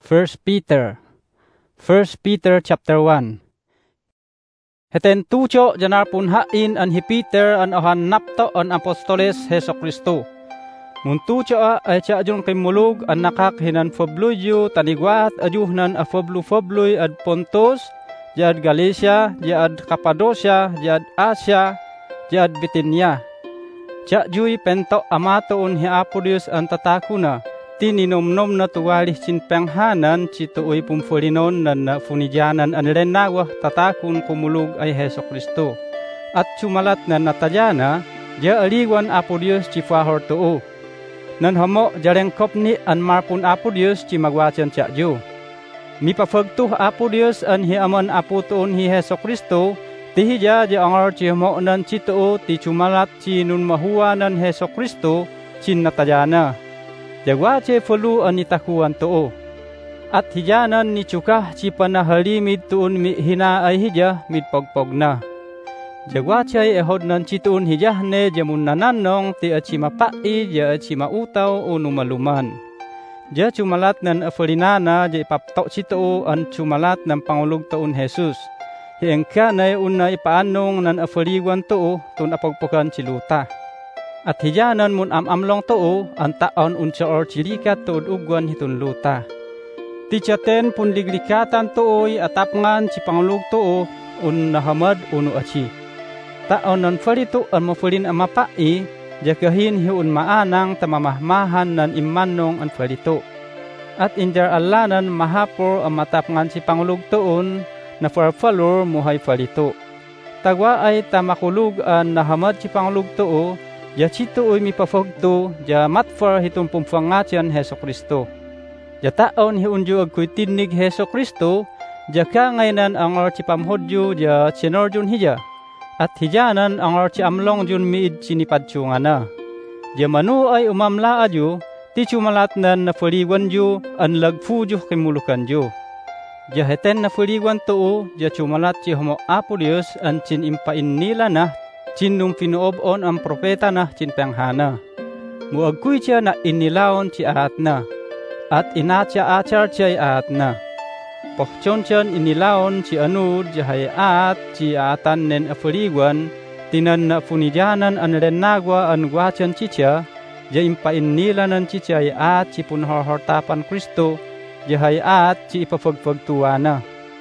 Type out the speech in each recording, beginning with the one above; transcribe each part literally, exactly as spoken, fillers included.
First Peter. First Peter chapter one. Heten tucho janar pun hain an hi Peter an ohan napto an apostoles Heso Kristo. Muntucho a ay cha jun kay mulug an nakak hinan fobluyo tanigwat ajuhnan a foblu fobluy ad Pontus, jad Galatia, jad Cappadocia, jad Asia, jad Bithynia. Cha juy pento amato un hi Apodius an tatakuna. Tininom-nom na tuwalih sin penghanan cituoy pumfulinon nan na funijanan an renawah tatakun kumulog ay Heso Kristo. At sumalat na natalyana, ja aliwan Apodius ci fahor tuo. Nan hamo jarengkop ni an marpun Apodius ci magwacan cakju. Mipafagtuh Apodius an hiaman aputuon hi Heso Kristo, tihija ja angar ci hamo nan cituo ti sumalat ci nun mahuwa nan Heso Kristo cin natalyana. Jagwa ce fulu an itakuan too. At hijanan ni cukah ci panahalimid tuun mi hina ay hija mid pagpag na. Jagwa ce ehod nan ci tuun hijah ne jamun nananong ti aci mapai ja aci mautaw o numaluman. Ja cumalat nan afalinana ja ipaptok ci too an cumalat ng Pangulog taon Jesus. Hiengka na una ipaanong nan afaliwan too tun apagpukan ci luta. At hijanan mun am-amlong too, ang taon unsa or chilikat tuod ugwan hitun luta. Tichaten pun liglikatan tooy atapngan si Pangulog too, un nahamad uno aci. Taon nan falito ang mafulin ang mapai, jakahin hiun maanang tamamahmahan nan imanong ang falito. At injar alanan mahapor ang matapngan si Pangulog toon, na farfalor muhay falito. Tagwa ay tamakulug ang nahamad si Pangulog too, ja cito uy mipafagto, ja matfar hitong pumfangatyan Heso Kristo. Ja taon hiunjo agkoy tinig Heso Kristo, ja ka ngaynan ang or ci pamhodyo ja chinorjun hija. At hijanan ang or ci amlong jun miid sinipadsyungan na. Ja manu ay umamla adyo, ti cumalat nan nafaliwan jo, an lagfujo kimulukan jo. Ja heten nafaliwan too, ja cumalat ci homo Apodius an cin impain nila na, cin nung pinuobon ang propeta na cin penghana. Muagkuy siya na inilaon ci ahat na. At inatya achar siya ahat na. Pokchon siya inilaon ci anud jahay at ci atan nen afaliwan. Tinan na funijanan an renagwa an gwachan ci siya. Jayimpain nila nan ci siya at ci punhorhortapan Kristo. Jahay at ci ipafagfagtuwa na.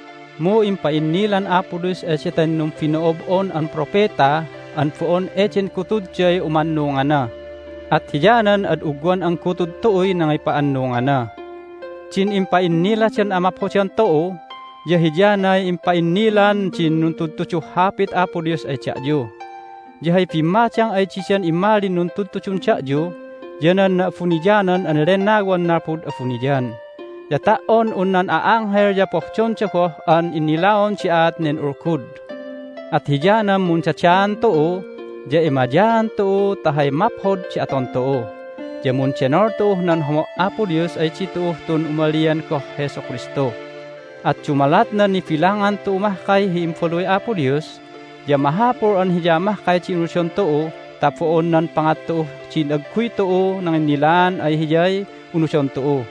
Mo impain nilan Apodius esiten nung pinuobon ang propeta, an foon echen kutud jay umannungan na. At hijanan ad ugwan ang kutud tooy nangay paannungan na. Cin impain nila siyan amapho siyan too, ja hijanay impain nilan cin nuntudtucho hapit Apodius ay tiyadyo. Jahay pimatyang ay cisiyan imalin nuntudtuchun tiyadyo, janan na funijanan an renagwan narpud a funijan. Ja taon unan aangher ja pokchon tsako an inilaon si at nen urkud. At hijanam mun chachan too, ja imajan too tahay maphod si aton too. Ja mun chenor too nan homo Apodius ay cito tun umalian ko Heso Kristo. At cumalat na ni filangan too mahkay hiimfoloy Apodius, ja mahapor an hijamah kay cinusyon too, tapoon nan pangat too cinagkuy too nang inilaan ay hijay unusyon too.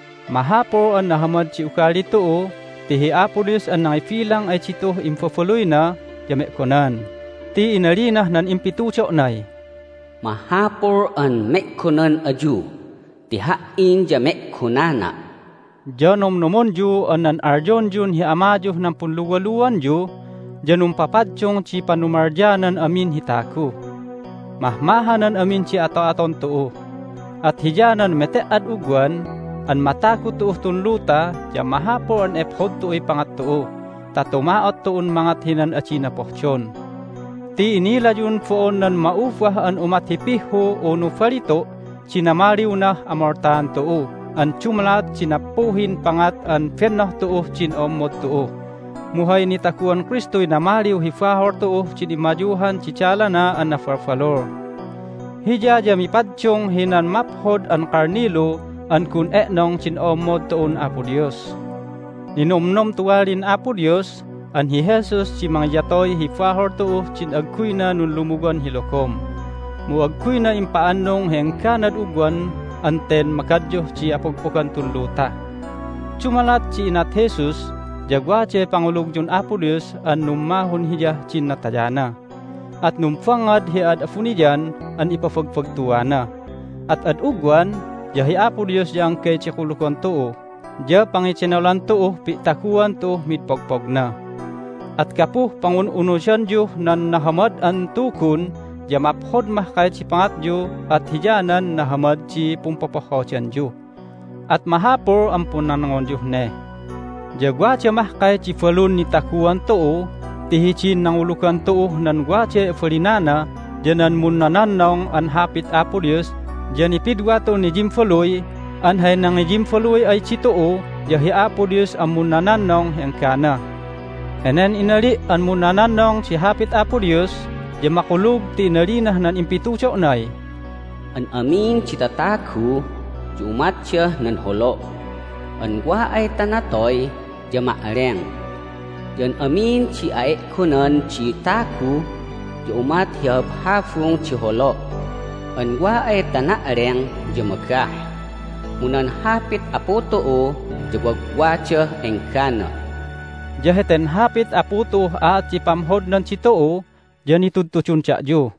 Mahapor an nahamad si ukali too, tihi Apodius an nangifilang ay cito imfofoloy na, yamek konan. Ti inalinah nan impitucho nay. Mahapor an mekkonan aju, tihain jamek konana. Janom nomon ju an nan arjon jun hi amajuh ng punluwaluan ju, janum papadjong ci panumarjanan amin hitaku. Mahmahanan amin ci ato-aton too. At hijanan metead ugwan, an mataku tuuh tun luta, ja mahapor an ephod tuoy pangat tuo, tatumaot tuun mangat hinan acina pohchon. Ti inila yun foon nan maufwah an umatipiho o nufalito, cinamaliw na amortahan tuo, an cumalat cinapuhin pangat an fennoh tuo cin omod tuo. Muhay ni takuan Kristo'y namaliw hifahor tuo cinimajuhan cicala na an nafarfalor. Hija ja mipadsyong hinan maphod an karnilo, an kun eknong cinomod tuon Apodius. Ninomnom tuwalin Apodius, an hi Jesus ci mga yatoy hifahor tuo cin agkuy na nun lumugan hilokom. Muagkuy na impaanong hengkanad ugwan, anten makadyo ci apagpukan tun luta. cumalat ci inat Jesus, jagwa ce pangulog jun Apo Dios an numahon hijah cin natayana. At numfangad hi ad afunijan an ipafagfagtuana. At ad ugwan, jahi Apo Dios jang kay cikulukon tuo, ja pangicinalan tuo pi takuan tuo mitpagpagna. At kapuh pangun-unusan ju nan nahamad an tukun, ja maphod mah kay ci pangat ju at hijanan nahamad ci pumpapakaucian ju. At mahapor ampun nanangon ju ne. Jagwa ce mah kay ci falun ni takuan tuo, tihicin nang ulukan tuo nan gwa ce falinana, janan mun nananong an hapit Apo Dios, jan ipidwa to ni Jim Faloy, an hay nang ni Jim Faloy ay ci tuo, jahi Apo Dios amun nananong yang kana. Enen inali an mun nananong si hapit Apo Dios, ja makulog ti inalinah nan impituco nay. An amin citataku, jumat siya nan holo. An gwa ay tanatoy, ja maareng. Jan amin ci ay kunan citaku, jumat hiab hafung ci holo. An gwa ay tanaareng, ja magkah. Munan hapit Apo tuo, ja wagwa siya engkana. Jaheten hapit Apo tuo at ci pamhod nan ci tuo, jan itudtucun cak ju.